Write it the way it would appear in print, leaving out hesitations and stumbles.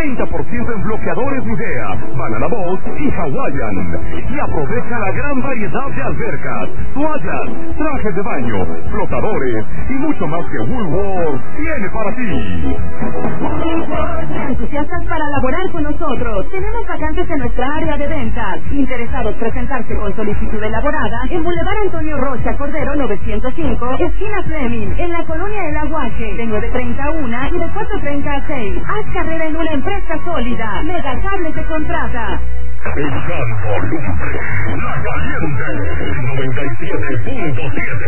30% en bloqueadores Nivea, Banana Boat y Hawaiian. Y aprovecha la gran variedad de albercas, toallas, trajes de baño, flotadores y mucho más que Woolworths tiene para ti. Entusiastas para laborar con nosotros. Tenemos vacantes en nuestra área de ventas. Interesados presentarse con solicitud elaborada en Boulevard Antonio Rocha Cordero 905, esquina Fleming, en la colonia El Aguaje, de 9:30 a 1 y de 4:30 a 6. Haz carrera en una empresa sólida. Megacables te contrata. Encanto Lumbre, la caliente, 97.7.